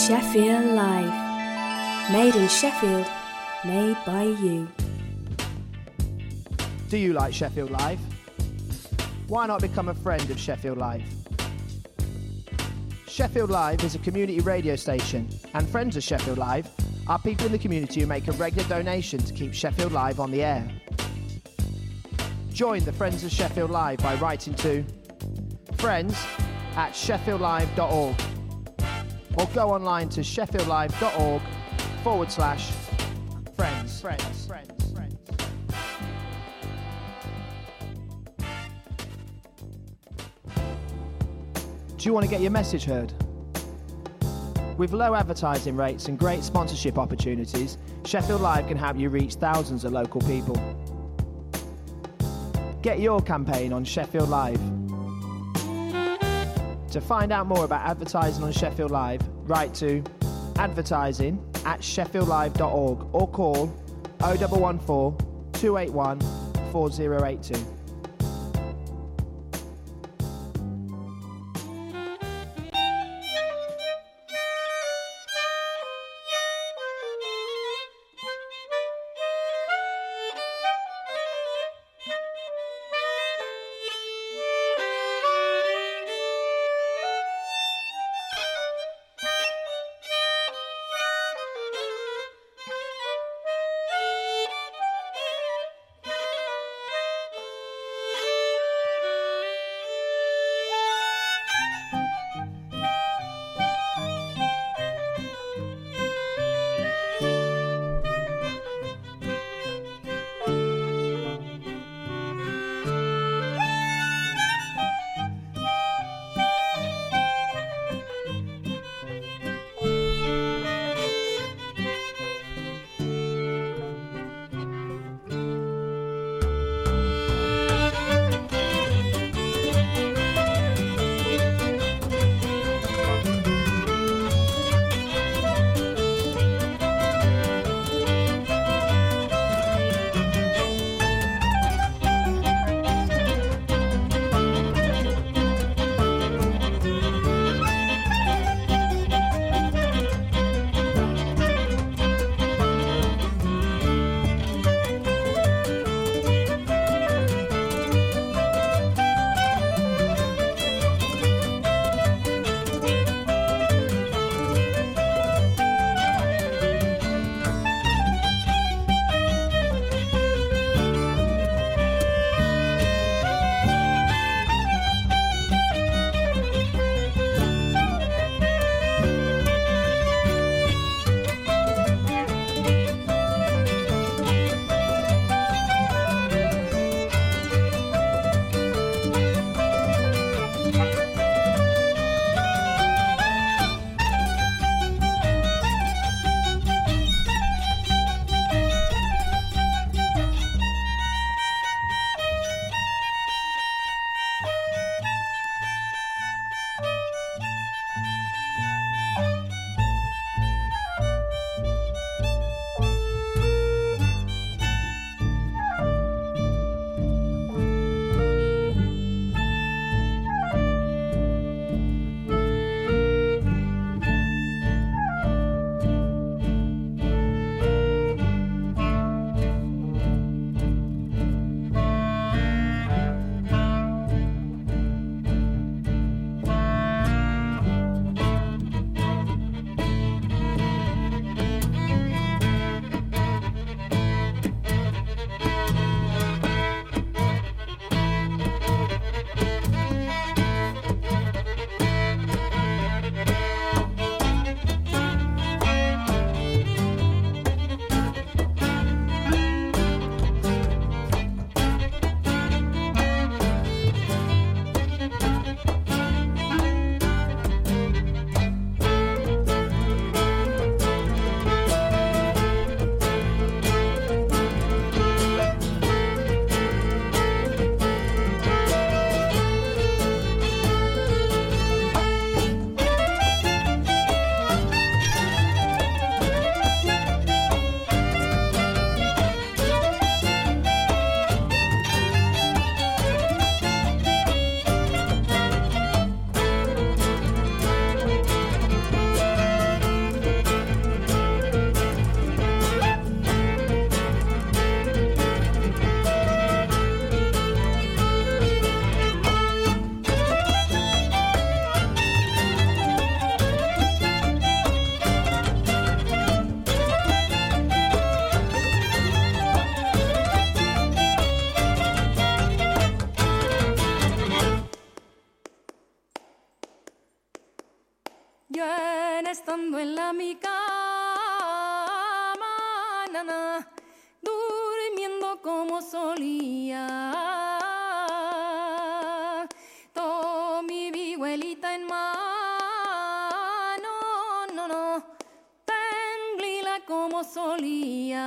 Sheffield Live. Made in Sheffield, made by you. Do you like Sheffield Live? Why not become a friend of Sheffield Live? Sheffield Live is a community radio station, and friends of Sheffield Live are people in the community who make a regular donation to keep Sheffield Live on the air. Join the Friends of Sheffield Live by writing to friends@sheffieldlive.org or go online to sheffieldlive.org/friends. Do you want to get your message heard? With low advertising rates and great sponsorship opportunities, Sheffield Live can help you reach thousands of local people. Get your campaign on Sheffield Live. To find out more about advertising on Sheffield Live, write to advertising@sheffieldlive.org or call 0114 281 4082. Yo estando en mi cama, nana, durmiendo como solía. Tomé mi vihuelita en mano, no, temblila como solía.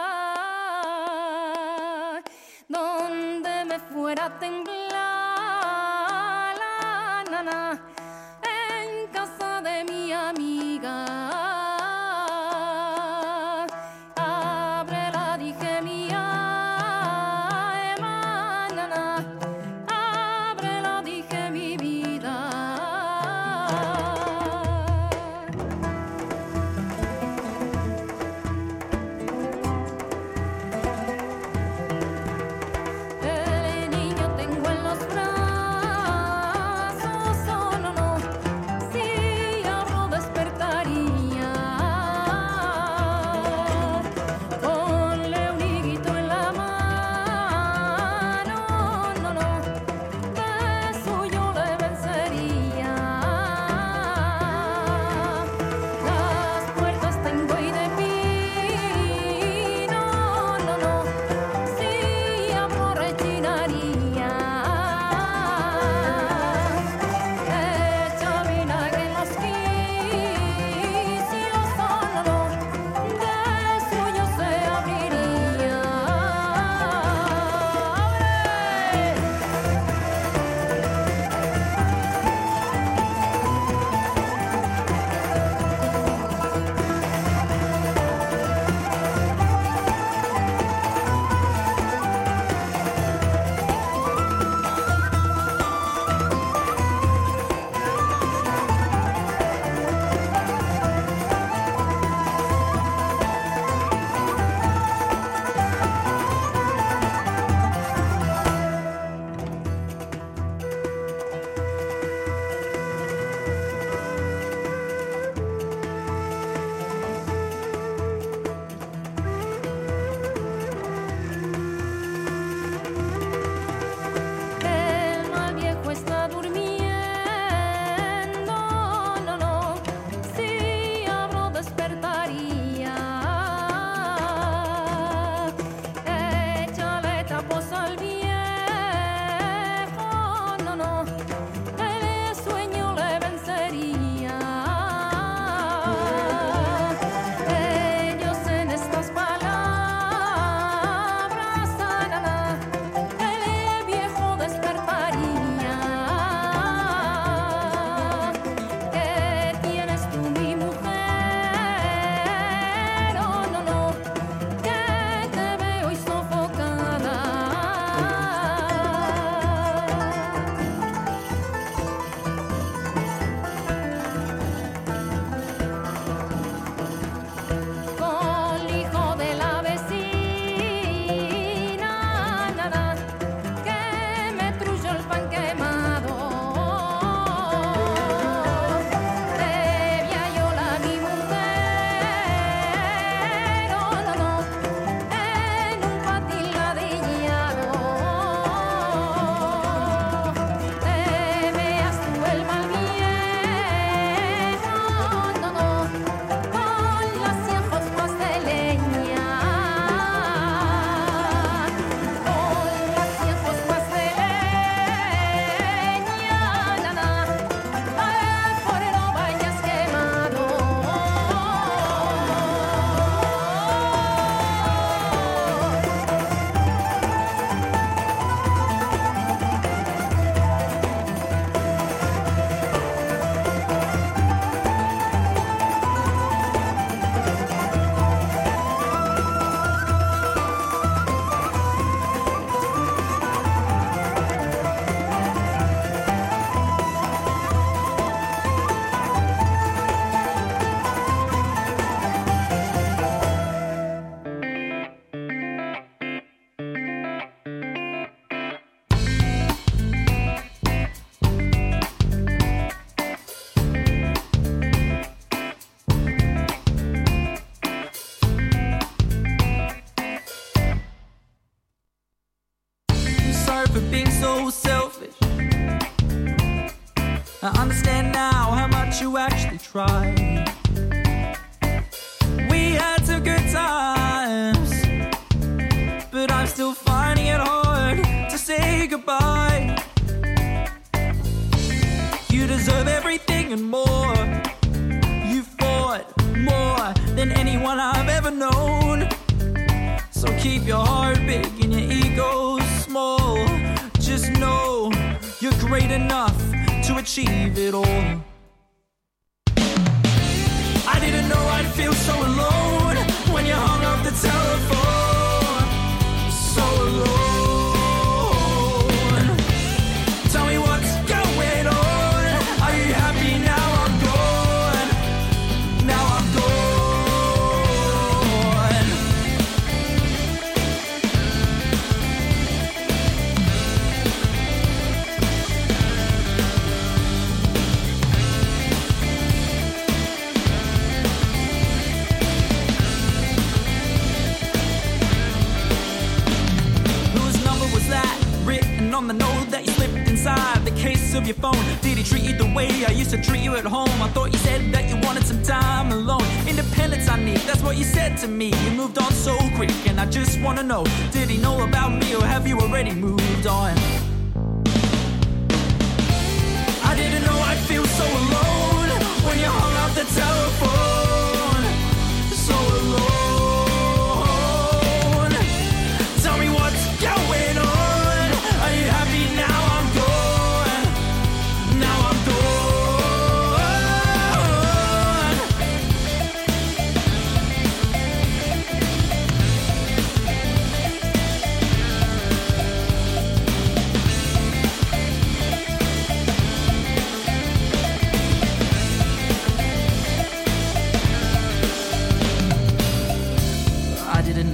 Donde me fuera a temblar la nana, en casa de mi amiga. Ábrela, dije, mi alma, nana, ábrela, dije, mi vida. El niño tengo en los brazos, oh, no, si abro despertaría. Ponle un higuito en la mano, no, de suyo le vencería. Las puertas tengo y de pino, no, si abro rechinaría. Echa vinagre en los quicios, no, de suyo se abriría. El mal viejo está durmiendo, no, si abro despertaría. Échale tapos al viejo, no, el sueño le vencería. Ellos en estas palabras, nana, el viejo despertaría. ¿Qué tienes tú, mi mujer? Oh, no, que te veo y sofocada. Con el hijo de la vecina, nana, que me truyó el pan quemado. Debía yo la mi mujer, oh, no, en un patín ladrillado. Te veas tú el mal viejo, no, con las cienfospas de leña. Con las cienfospas de leña, nana, por no vayas quemado. I'm sorry for being so selfish. I understand now how much you actually tried. We had some good times, but I'm still finding it hard to say goodbye. You deserve everything and more. You fought more than anyone I've ever known. So keep your heart big and your ego small. Just know you're great enough to achieve it all. I didn't know I'd feel so alone when you hung up the telephone. So alone. Tell me what's going on. Are you happy now I'm gone? Now I'm gone. On the note that you slipped inside the case of your phone. Did he treat you the way I used to treat you at home? I thought you said that you wanted some time alone. Independence I need, that's what you said to me. You moved on so quick and I just wanna know, did he know about me or have you already moved on? I didn't know I'd feel so alone when you hung up the telephone. So alone. Tell me what's going on. Are you happy now I'm gone? Now I'm gone. I didn't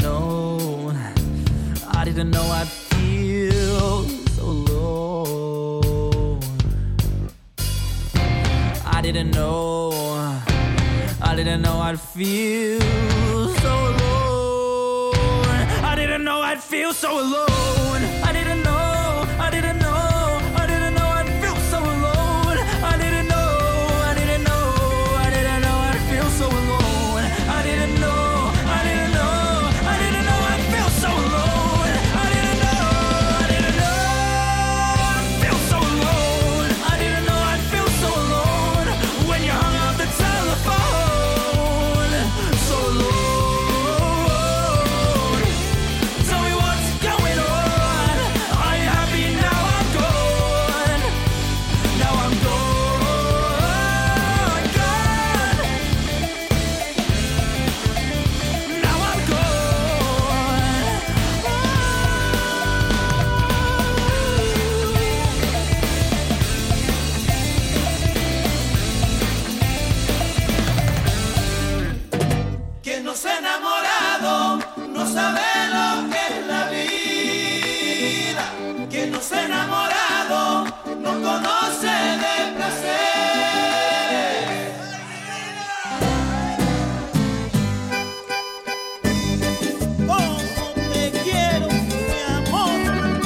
know I'd feel so alone. I didn't know I'd feel so alone. I didn't know I'd feel so alone. I didn't know I'd feel so alone. I didn't know I'd feel so alone. I didn't know I'd feel so alone. I didn't know I'd feel so alone. I didn't know I'd feel so alone when you hung up the telephone. So alone. Tell me what's going on. Are you happy now I'm gone? Now I'm gone. Now I'm Quien no se ha enamorado no sabe lo que es la vida. Quien no se ha enamorado no conoce de placer. Como te quiero, mi amor.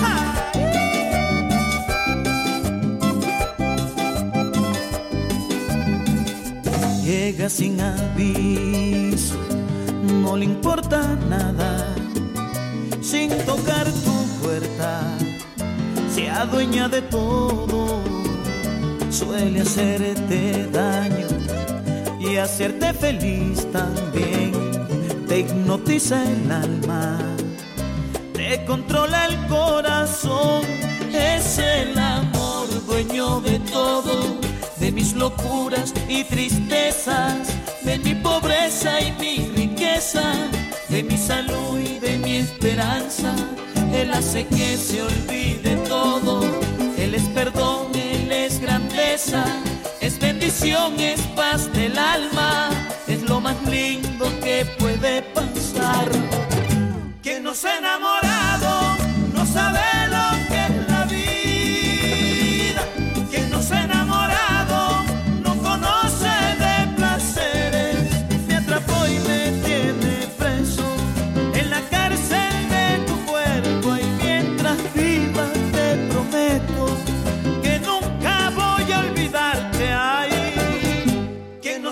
Llega sin aviso, no le importa nada, sin tocar tu puerta, se adueña de todo, suele hacerte daño y hacerte feliz también, te hipnotiza el alma, te controla el corazón, es el amor dueño de todo, de mis locuras y tristezas, de mi pobreza y mi riqueza, de mi salud y de mi esperanza. Él hace que se olvide todo, Él es perdón, Él es grandeza, es bendición, es paz del alma, es lo más lindo que puede pasar. Quien no se ha enamorado no sabe lo que es la vida. Quien no se ha enamorado no conoce de placeres. Me atrapó y me tiene preso en la cárcel de tu cuerpo, y mientras viva te prometo que nunca voy a olvidarte. Ay,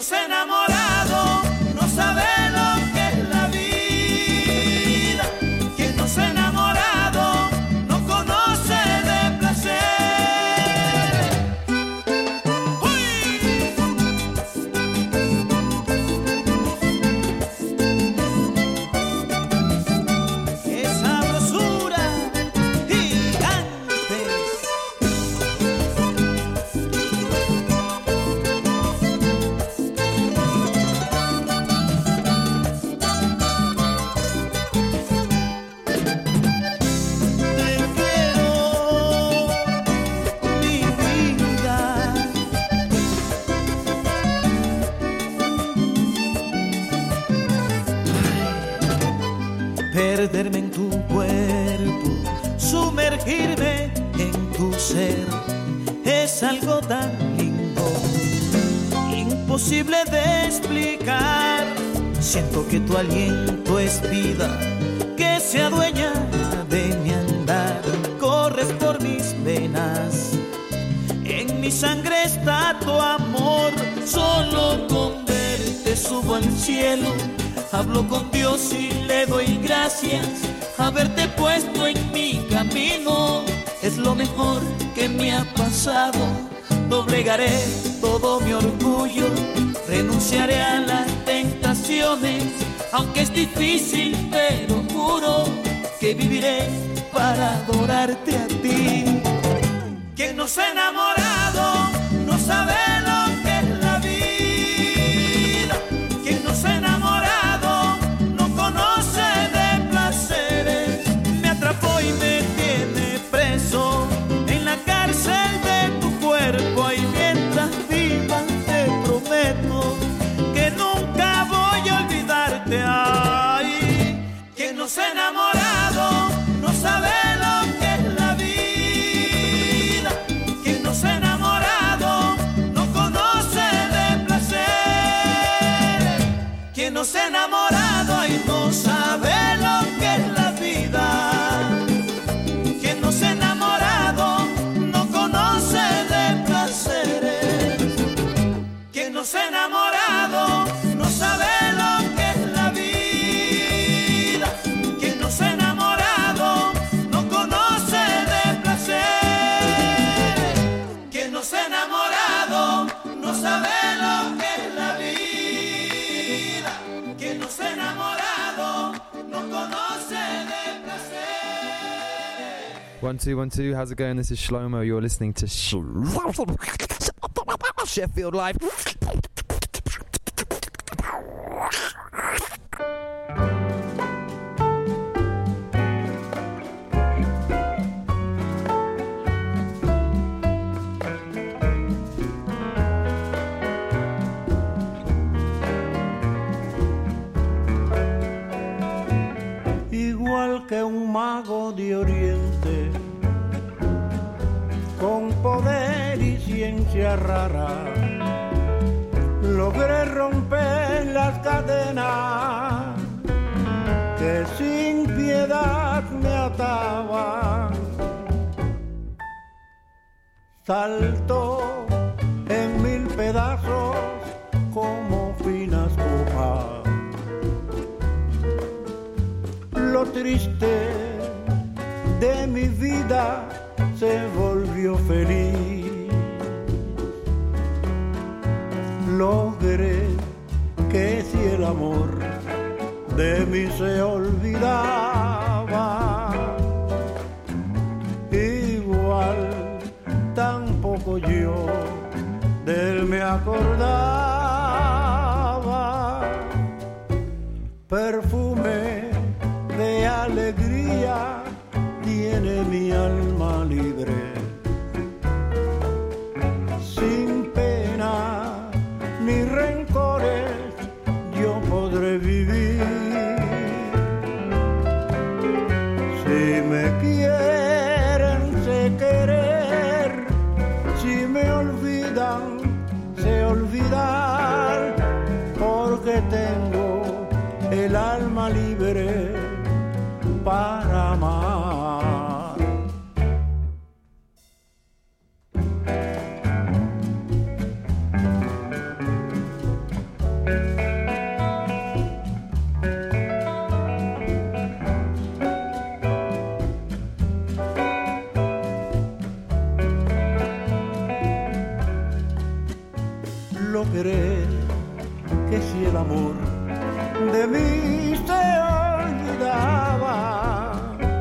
no se ha enamorado no sabe lo que es la vida. Quien no se ha enamorado no conoce de placer. Perderme en tu cuerpo, sumergirme en tu ser, es algo tan lindo, imposible de explicar. Siento que tu aliento es vida, que se adueña de mi andar. Corres por mis venas, en mi sangre está tu amor. Solo con verte subo al cielo, hablo con Dios y le doy gracias. Haberte puesto en mi camino es lo mejor que me ha pasado. Doblegaré todo mi orgullo, renunciaré a las tentaciones. Aunque es difícil, pero juro que viviré para adorarte a ti. Quien no se ha enamorado no sabe lo que es la vida. Quien no se ha enamorado no conoce de placeres. Me atrapó y me tiene preso en la cárcel de tu cuerpo. Y mientras viva te prometo que nunca voy a olvidarte. Ay, quien no se ha enamorado no sabe lo que es la vida. Quien no se ha enamorado no conoce de placer. Quien no se ha enamorado y no sabe lo que es la vida. Quien no se ha enamorado no conoce de placeres. Quien no se ha enamorado no sabe lo que es la vida. Quien no se ha enamorado no conoce de placeres. Quien no se ha enamorado no sabe lo que es la vida. Quien no se ha enamorado no conoce de placeres. 1 2 1 2. How's it going? This is Shlomo. You're listening to Sheffield Live. Igual que un mago de oriente, con poder y ciencia rara, logré romper las cadenas que sin piedad me ataban. Saltó en mil pedazos como finas hojas. Lo triste de mi vida se volvió feliz. Logré que si el amor de mí se olvidaba, igual tampoco yo de él me acordaba. Perfume de alegría tiene mi alma libre, sin pena ni rencores yo podré vivir. Si me quieren, sé querer, si me olvidan, se olvidan. que si el amor de mí se olvidaba,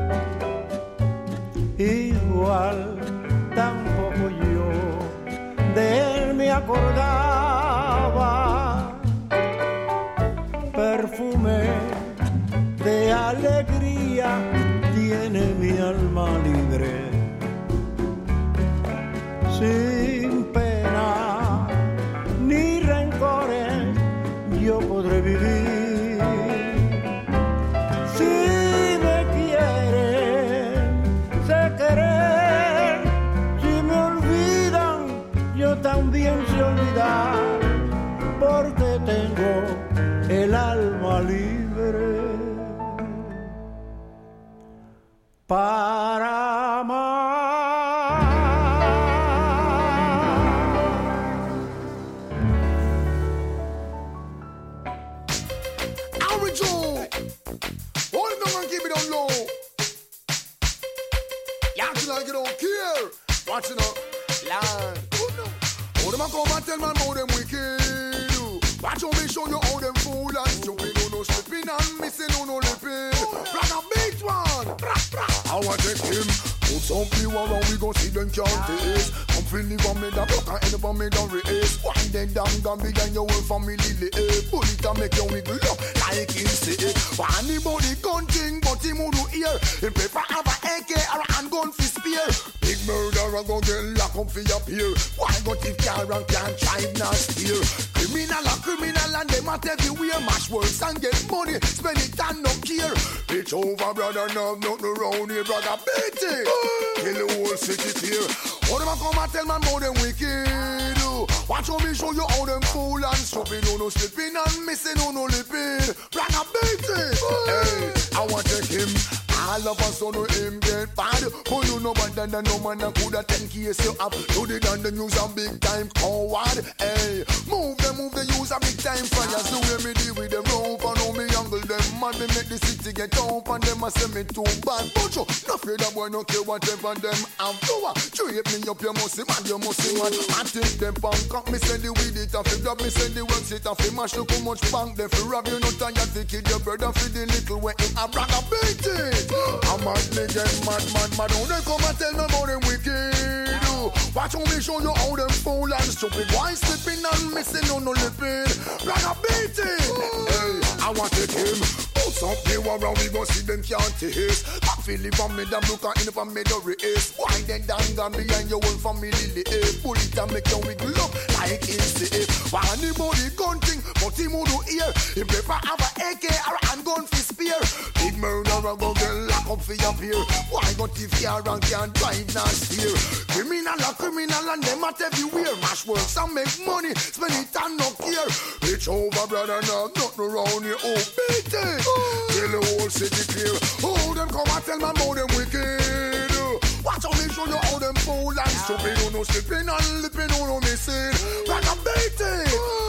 igual tampoco yo de él me acordaba. Perfume de alegría tiene mi alma libre, sin pena ni rencores yo podré vivir. Si me quieren, sé querer. Si me olvidan, yo también sé olvidar, porque tengo el alma libre para amar. Joe, hold it down and keep it on low. You acting like you don't care. Watching up, line. Oh, them a come and tell man how them wicked. Watch how me show you how them fool and stupid. Who no slipping and missing, who no lipping. Rock a beat one. I want to take him. Put some people around, we gon' see them can't taste. Come feel the one made a block and end up on made a race. One then down, gone behind your whole family. Pull it and make you wiggle up like him say. Anybody gun thing, but him who do hear. He prefer have a AK or a handgun for spear. Big murderer gon' get locked up for your peer. Why go thief car and can't drive nor steer? Criminal and them at everywhere. Mash works and get money, spend it and no care. It's over, brother, now nothing around here, brother. Beat it, kill the whole city clear. All them a come and tell man how them wicked. Watch how me show you how them fool and stupid. Who no slipping and missing, who no lipping. Brother, beat it. Hey, I want to take him. All of us on him get bad. But you know better than no man that coulda 10 case you have. Do the done them use a big time coward. Hey, move them use a big time fires. The way me deal with them rope and how me angle them. Man, me make the city get up and them a say me too bad. But you, no fear that boy, no care whatever them have to. Treat me up, you must see man, you must see man. I take them punk up, me send the weed it off. If me send the work it off. Mash look how much punk them fi rob you. No tired to kill your brother for the little way in a brag a beat it. I'm mad, me get mad. Don't they come and tell me about them wicked. Watch how me show you how them fool and stupid. Why slipping and missing, no lipping. Like a beat it. Hey, I want to take him. Put some people around, we gon' see them can't taste. I feel if I made them look and if I made a race. Why then down gone behind your whole family? Pull it and make you wiggle up like insane. Why anybody gun thing, but him who do hear. He prefer have a AK or a handgun for spear. Big murderer go get lock up for your peer. Why go thief car and can't drive nor steer? Criminal and them at everywhere. Mash works and make money, spend it and no care. It's over, brother, now nothing around here. Oh, beat it, kill the whole city clear. Oh, them come and tell me about them wicked. Watch how me show you how them fool and stupid. Who no slipping and lipping, who no missing. Like a beat it.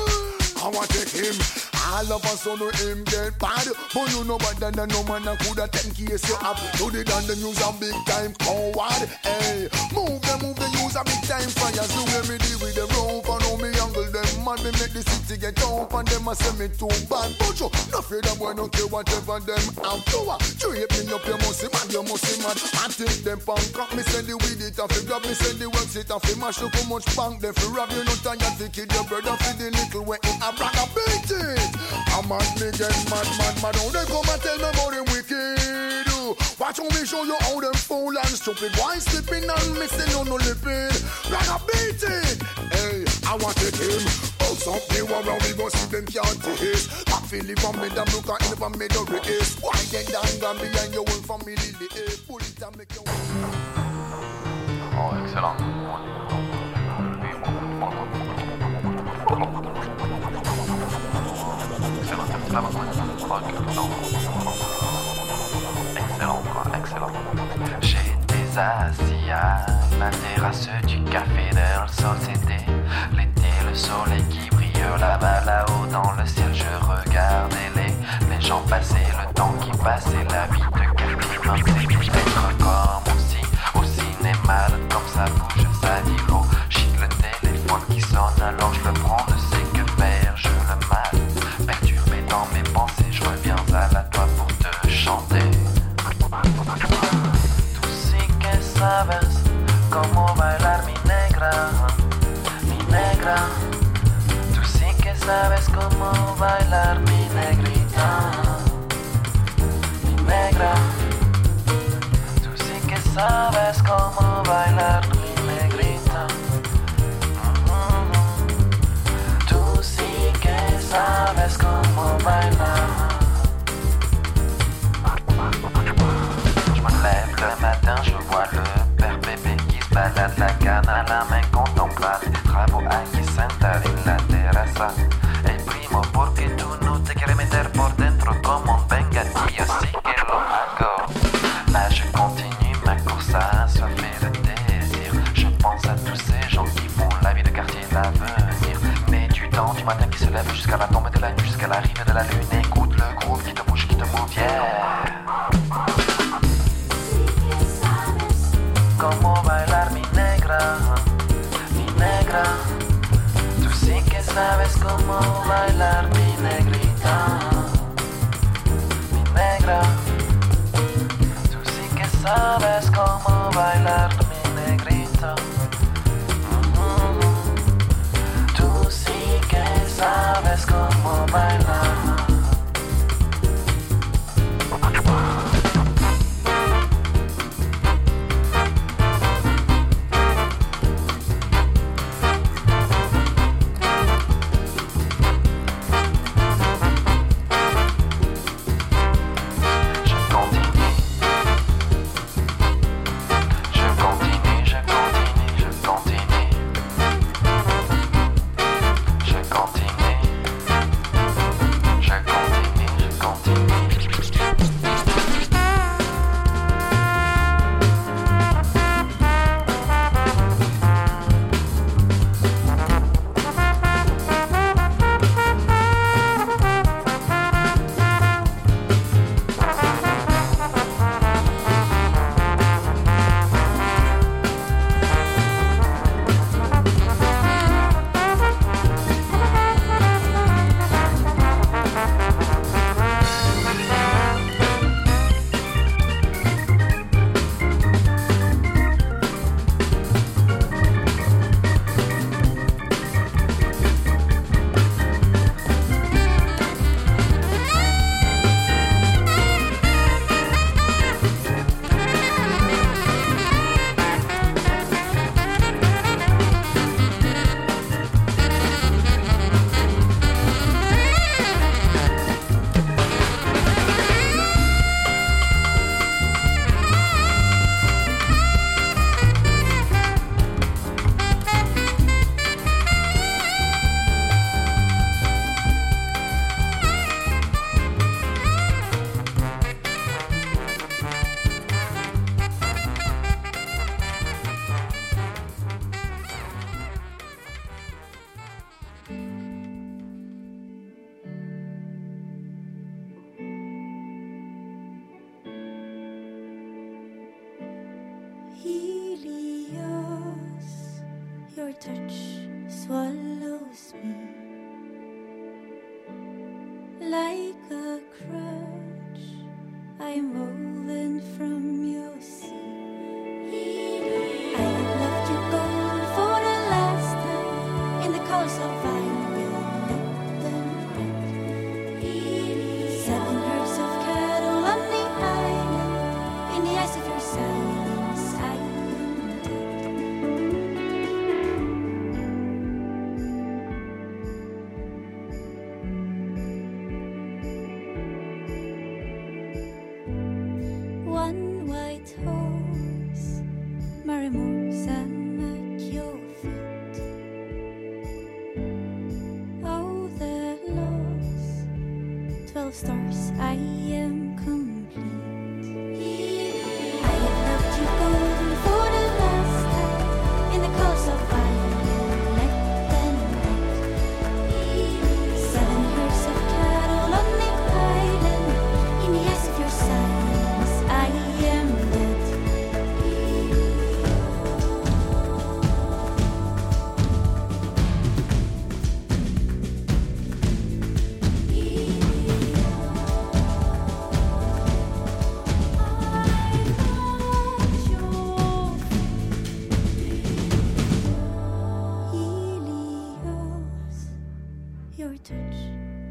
I want to take him. All of us on him get bad. But you know better than no man that coulda 10 case you have. Do the done them use a big time coward. Hey, move them use a big time fires. The way me deal with them rope and how me angle them. Man, me make the city get up and them a say me too bad. But you, no fear that boy, no care whatever them have to. Treat me up, you must see mad, you must see mad. I take them punk up, me send the weed it off. If grab me send the works it off. Mash look how much punk them fi rob you. No tired to kill your brother for the little way in a brag a beat it. I'm mad, me get mad. How they come and tell me about them wicked. Watch how me show you how them fool and stupid. Why slipping and missing, no lipping. Like a beat it. Hey, I want to take him. Oh, some people around, we gon' see them can't taste. I feel if I made them look and if I made a race. Why then down gone behind your whole family? Pull it and make your... Oh, excellent. Excellent. J'étais assis à la terrasse du café d'Earl Société. L'été, le soleil qui brille là-bas, là-haut dans le ciel. Je regardais les gens passer, le temps qui passait, la vie de quartier. Peut-être comme au cinéma, le temps ça bouge, ça dit oh. Chic le téléphone qui sonne, alors je le prends, ne sais que faire, je le mate. cómo bailar mi negrita, mi negra. Tú sí que sabes cómo bailar mi negrita. Tú sí que sabes cómo bailar. Je me lève le matin, je vois le père bébé qui se balade la canne à la main contemplable des travaux aquí sentado en la terraza. El primo porque tú no te quieres meter por dentro como un vengadillo, sí que lo hago. Là je continue ma course à assoiffer de désir. Je pense à tous ces gens qui font la vie de quartier l'avenir. Mais du temps du matin qui se lève jusqu'à la tombe de la nuit, jusqu'à l'arrivée de la lune. Écoute le groove qui te bouge, yeah. Cómo bailar mi negra, mi negra. Tú sí que sabes cómo bailar mi negrita, mi negra. Tú sí que sabes cómo bailar mi negrita. Tú sí que sabes cómo bailar.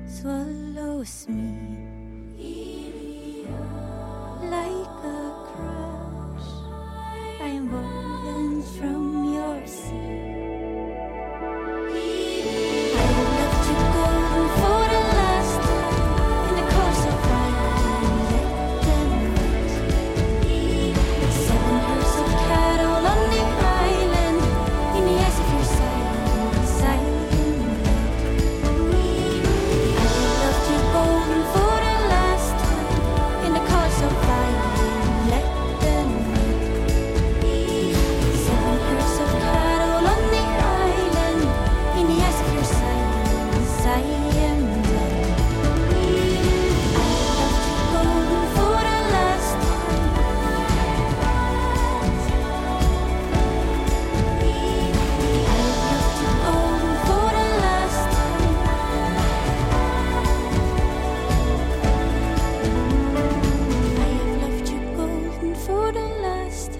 swallows me like a crush. I am woven from your sea. I have left you golden for the last time in the course of fire and let them wait. 7 herds of cattle on the island in the eyes of your silent golden for the last time in the course of fire and let them wait. 7 herds of cattle on the island in the eyes of your silence I am dead. I left you golden for the last time. I left you golden for the last time. I have left you golden for the last time.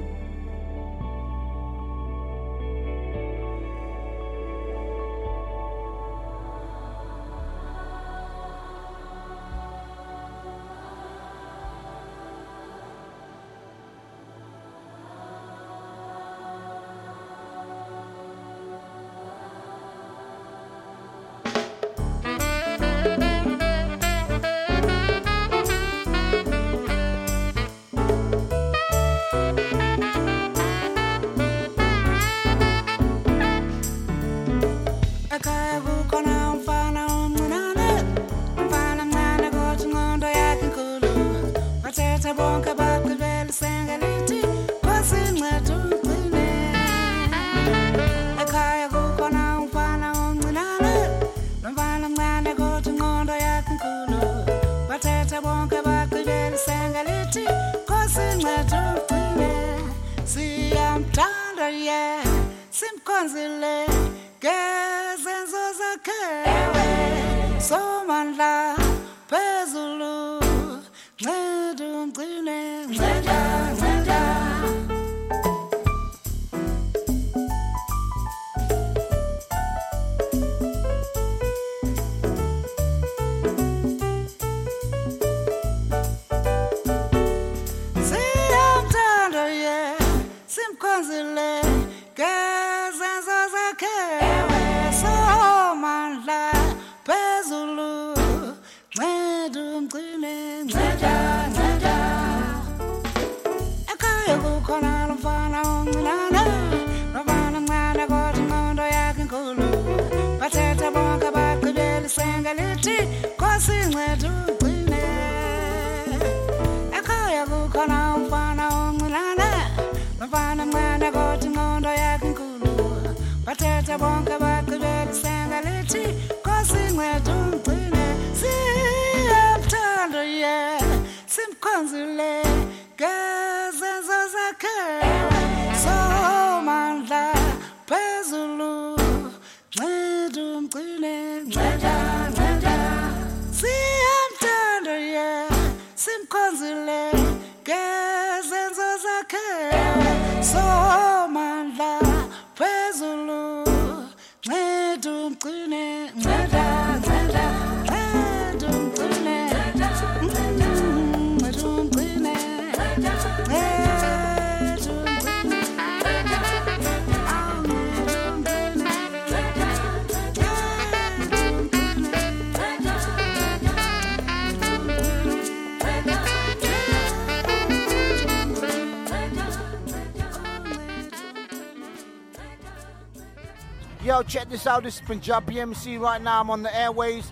Yo, check this out. This is Punjabi MC right now. I'm on the airways,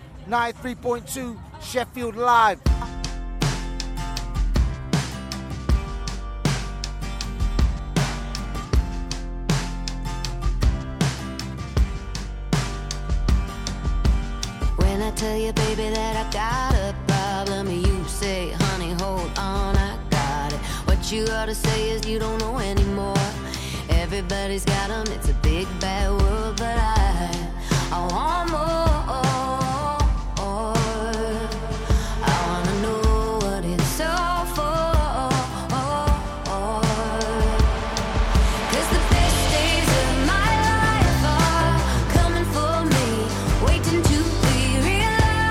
93.2 Sheffield Live. When I tell you, baby, that I got a problem, you say, honey, hold on, I got it. What you ought to say is you don't know anymore. Everybody's got them, it's a big bad world, but I want more. I wanna know what it's all for. 'Cause the best days of my life are coming for me, waiting to be realized.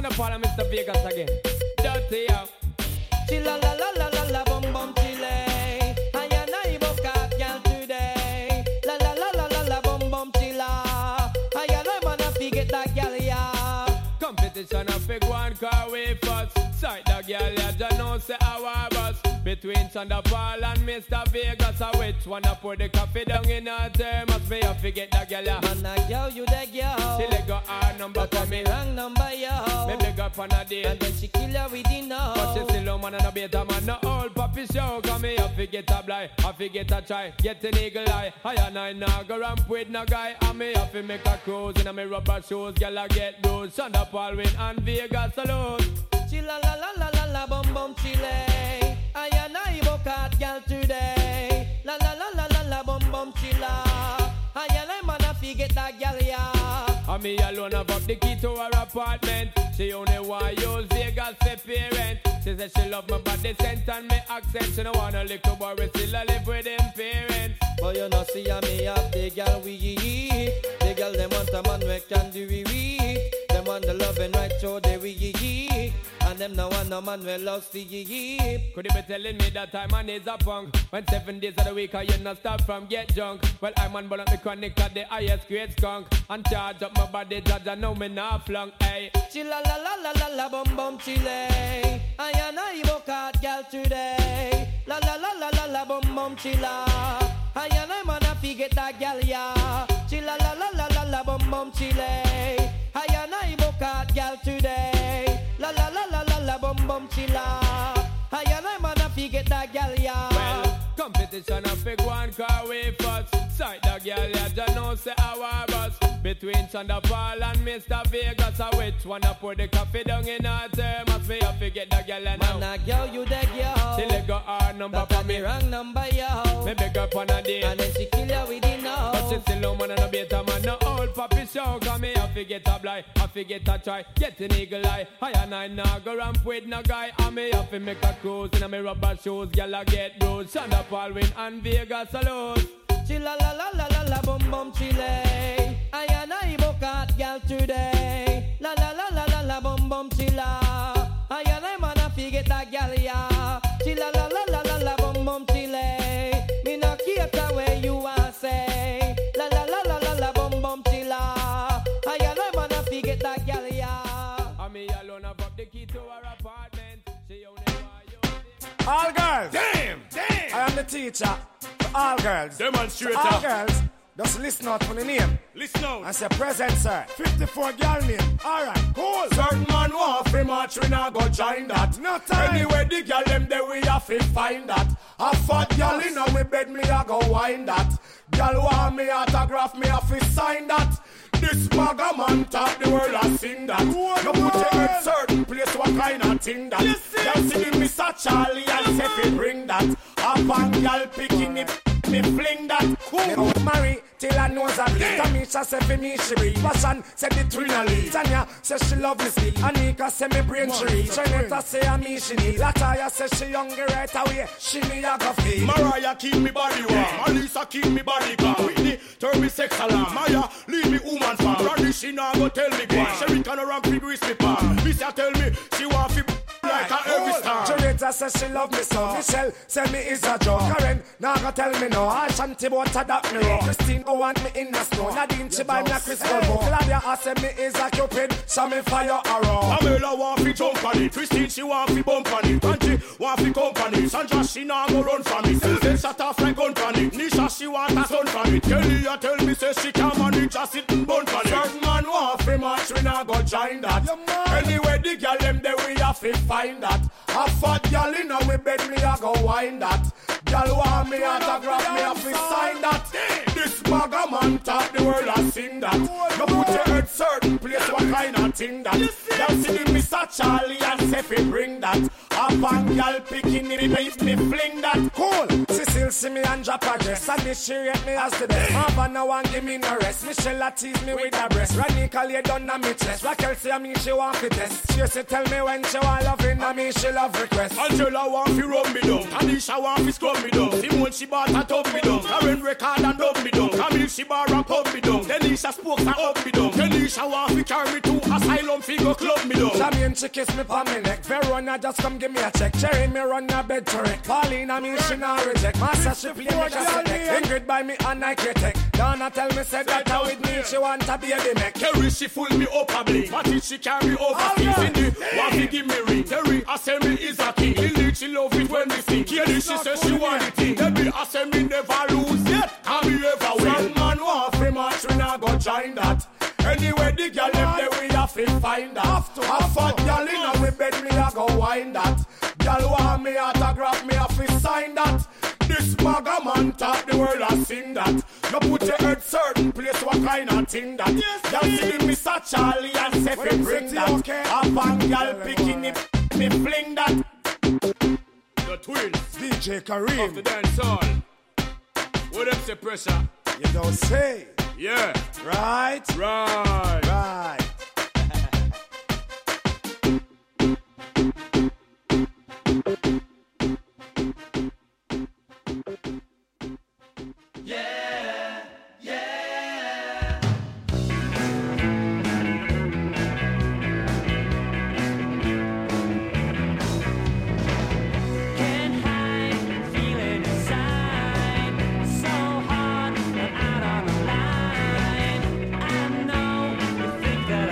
Son of Paul and Mr. Vegas again. Dirty out. Chilla la la la la la bum bum chile. I and I book up girl today. La la la la la la bum bum chilla. I and I wanna forget that girl ya. Competition of big one car way first. Sight the girl ya just know say our bus. Between Thunder Paul and Mr. Vegas, I which one I put the coffee down in her thermos. Me I forget the girl ya. Man a girl you the girl. She let go her number for me. Wrong number yo. Me big up on a day. And then she kill her with the know. But she still a man and a better man. No old puppy show. Cause me I forget a blind. I forget a try. Get an eagle eye. I and I now go ramp with no guy. And me have to make a cruise. In a me rubber shoes. Girl I get those. Thunder Paul win and Vegas alone. Chilla la la la la la bum bum chile. I and I book out girl today. La la la la la la bum bum chilla. I and I wanna forget that girl ya. And me alone have up the key to her apartment. She only want use Vegas for parent. She said she love my body scent and me accent. She don't want a little boy we still a live with him parents. But you know see me have the girl we eat. The girl them want a man we can do we. Them want the love and right so they we eat. And them no want no man we lost the yeep. Could you be telling me that time man is a punk? When 7 days of the week I you not stop from get drunk. Well I'm on bullet the chronic at the highest grade skunk. And charge up my body judge I know me not flunk. Hey. Chilla la la la la la bum bum chile. I and I book out girl today. La la la la la la bum bum chilla. I and I wanna forget that girl ya. Chilla la la la la la bum bum chile. I and I book out girl today. La la la la la la bum bum chilla. I and I wanna forget that girl ya. Well, competition a big one car way first. Sight the girl ya just know say our bus. Between Thunder Paul and Mr. Vegas, I which one I put the coffee down in her thermos. Me I forget the girl and now. Man a girl you the girl. She let go her number that for me. Wrong number yo. Me beg up on a day. And then she kill you with the know. But she still no man and a better man. No old puppy show. Cause me I forget a blind. I forget a try. Get an eagle eye. I and I now go ramp with no guy. And me have to make a cruise. In a me rubber shoes. Girl I get bruised. Thunder Paul win and Vegas alone. Chilla la la la la la bum bum chile. I and I book out girl today. La la la la la la bum bum chilla. I and I wanna forget that girl ya. Chilla la la la la la bum bum chile. Me no care where you are say. La la la la la la bum bum chilla. I and I wanna forget that girl ya. And me alone have up the key to her apartment. She only want you. All girls. Damn. I am the teacher. All girls. Demonstrator. All girls. Just listen out for the name. Listen out. I say present, sir. 54 girl name. Alright, cool. Certain man want fi march, we not go join that. No time. Anyway, the girl them there we have to find that. A fat girl in on me bed, me a go wind that. Girl want me autograph, me have to sign that. This maga man talk the world and sing that. You put your head certain place, what kind of thing that? Girl see the Mr. Charlie and say fi bring that. A bang girl picking it. Me fling that cool. Me out marry till I knows that. Tamisha say for me she read. Passion say the trinally. Tanya say she love me sleep. Anika say me brain tree. Janetta say a me she need. Lataya say she younger right away. She me a go feed. Mariah keep me body warm. Alisa keep me body calm. Whitney turn me sex alarm. Maya leave me woman farm. Randy she now go tell me why. Sherry can around fi grease me palm. Missy tell me she want fi like a every star. Janetta say she love me so. Michelle say me is a joke. Karen now go tell me no. I shanty bout that me rock. Christine go want me in the snow. Nadine she buy me a crystal ball. Claudia I say me is a cupid. So me fire around. Pamela want fi jump on it. Christine she want fi bump on it. Angie want fi company. Sandra she now go run from it. Susan shut off like gun from it. Nisha she want a son from it. Kelly a tell me say she can manage just it bun from it. Certain man want fi march we now go join that. Anyway the girl them there we have to find that. A fat girl in on me bed me a go wind that. Girl want me autograph me a fi sign that. This maga man talk the world and sing that. You put your head certain place what kind of thing that. Girl see the Mr. Charlie and say fi bring that. A bang girl picking it if me fling that. Cool. Cecile see me and drop again. dress. And me she rate me as the best. Mama no one give me no rest. Michelle tease me with her breast. Ranika lay down on me chest. Raquel say me she want to test. She say tell me when she want loving, and me she love request. Angela want fi rub me down, Tanisha want fi scrub me down. Simone she bought a tub me down, Karen record and dub me down. Camille she bar a pub me down, Denisha spoke and up me down. Denisha want fi carry me to asylum fi go club me down. Jamie she kiss me pa me neck. Verona just come give me a check. Cherry me run a bed to wreck. Paulina me she not reject. Master she play me cassette deck. Ingrid buy me a Nike tech. Donna tell me said that her with me she want a baby neck. Kerry she full me up a bling, Matty she carry over things. Cindy want fi give me ring. Terry I say me is a king. Lily she love it when we sing. Kelly she say she want it thing. Debbie I say me never lose yet. Can me ever win. Some man want fi match we not go join that. Anyway the girl them there we have to find that. A fat girl in me bed me a go wind that. Girl want me autograph me have to sign that. This maga man talk the world a sing that. You put your head certain place what kind of thing that. Girl see me Mr. Charlie and say fi bring that. A bang girl picking it me fling that. The twins DJ Kareem of the dance hall. What them say pressure? You don't say. Yeah. Right. That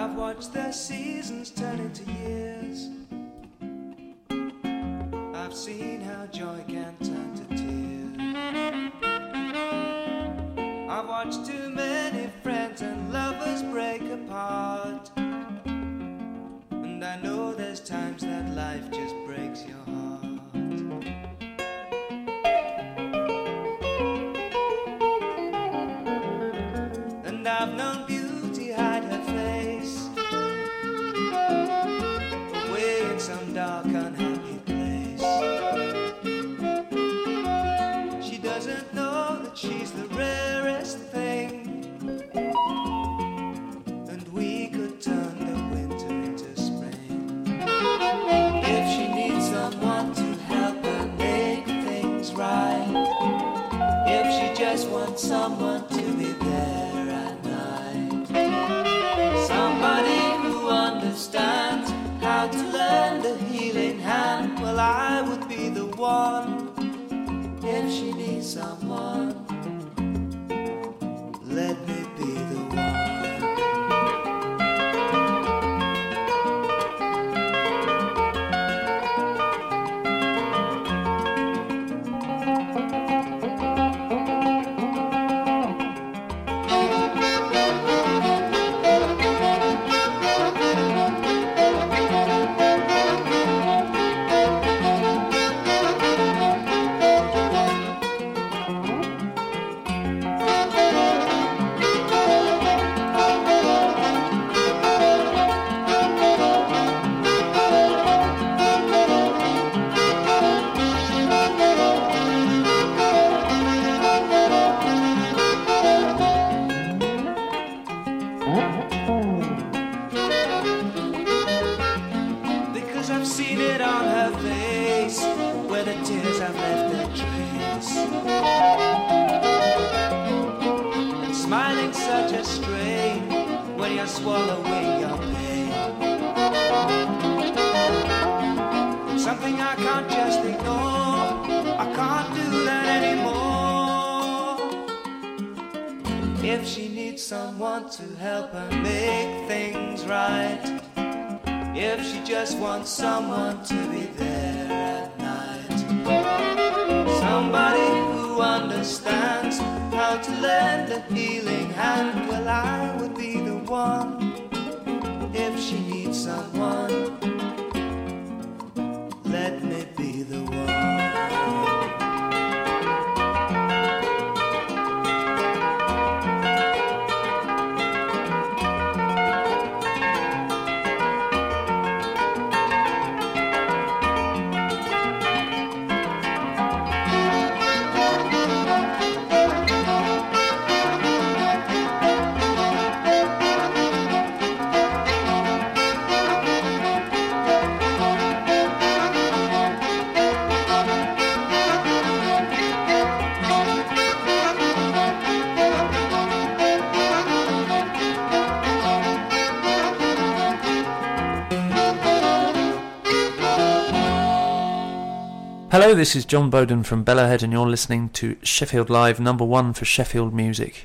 I've watched the seasons turn into years. I've seen how joy can turn to tears. I've watched too many friends and lovers break apart. And I know there's times that life just breaks your heart. And I've known beauty hide her face away in some dark unhappy place. She doesn't know that she's the rarest thing, and we could turn the winter into spring. If she needs someone to help her make things right, if she just wants someone to be there at night, somebody who understands how to lend a healing hand, well, I would be the one. If she needs someone, let me be the one. Because I've seen it on her face, where the tears have left their trace. And smiling such a strain when you're swallowing your pain. Something I can't just ignore, I can't do that anymore. If she needs someone to help her make things right, if she just wants someone to be there at night, somebody who understands how to lend a healing hand, well, I would be the one. If she needs someone, let me be the one. Hello, this is John Bowden from Bellowhead and you're listening to Sheffield Live, #1 for Sheffield music.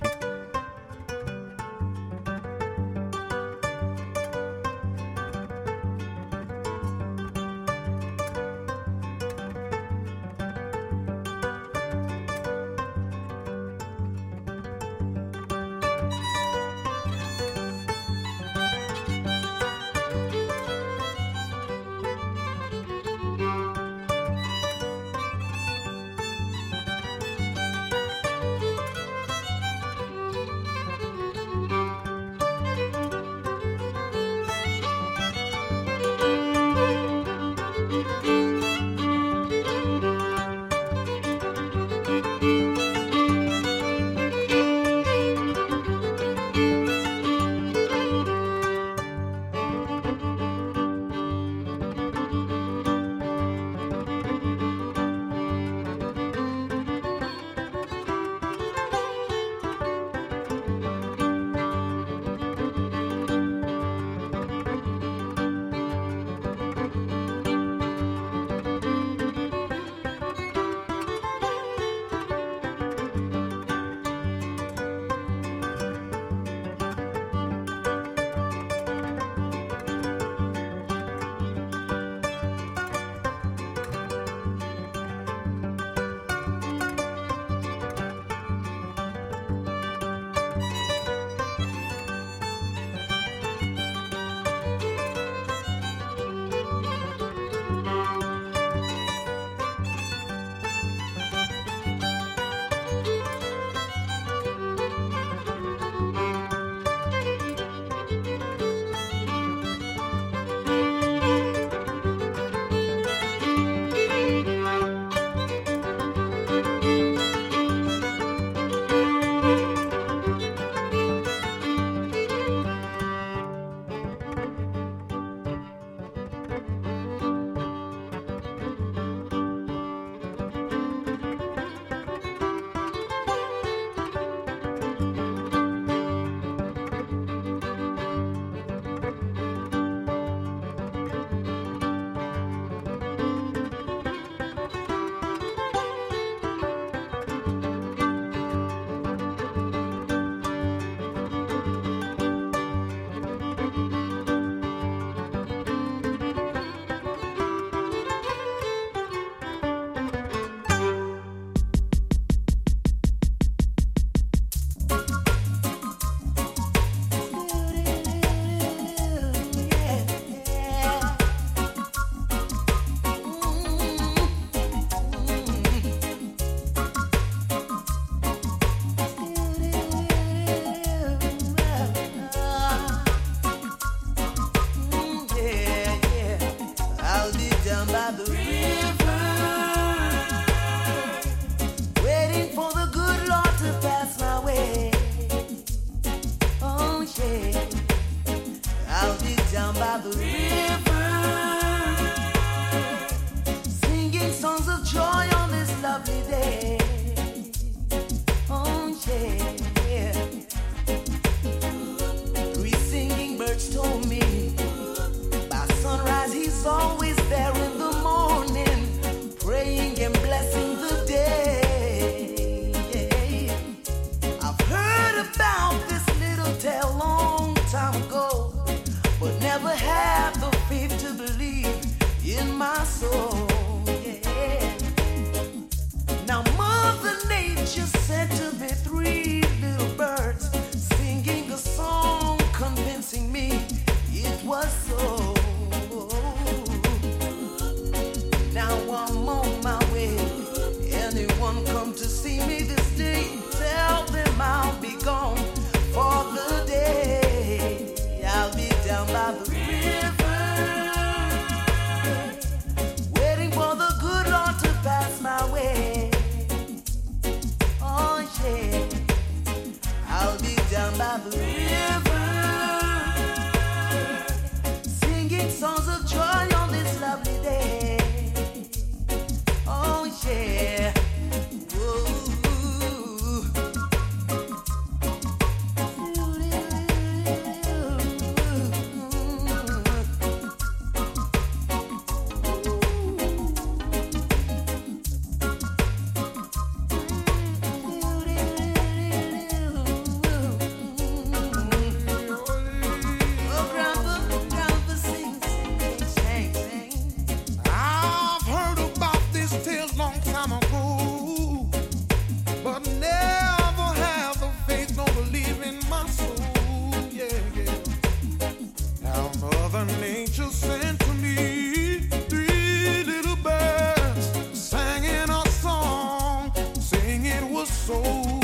soul.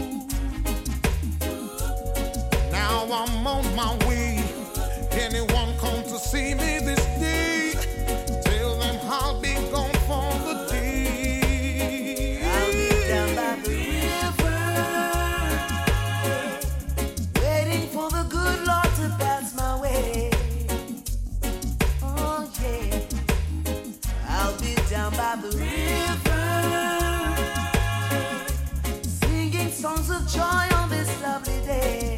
Now I'm on my way. Anyone come to see me this day? Tell them I'll be gone for the day. I'll be down by the river, waiting for the good Lord to pass my way. Oh yeah, I'll be down by the river, singing songs of joy on this lovely day.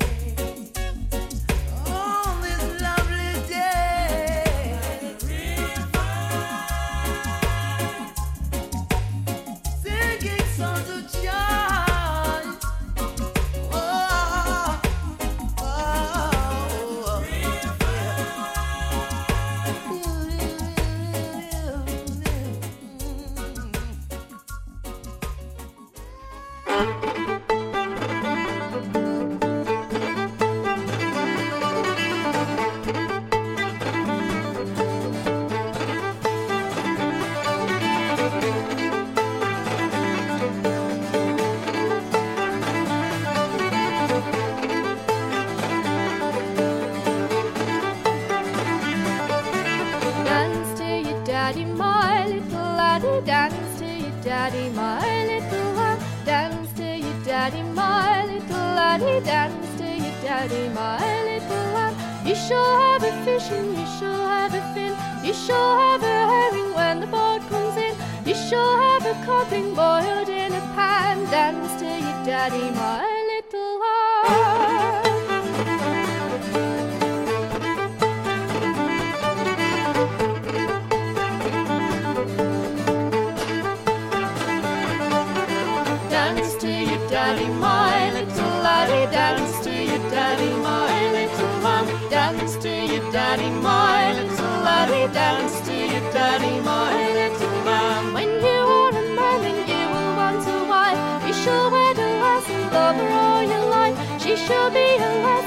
She'll be a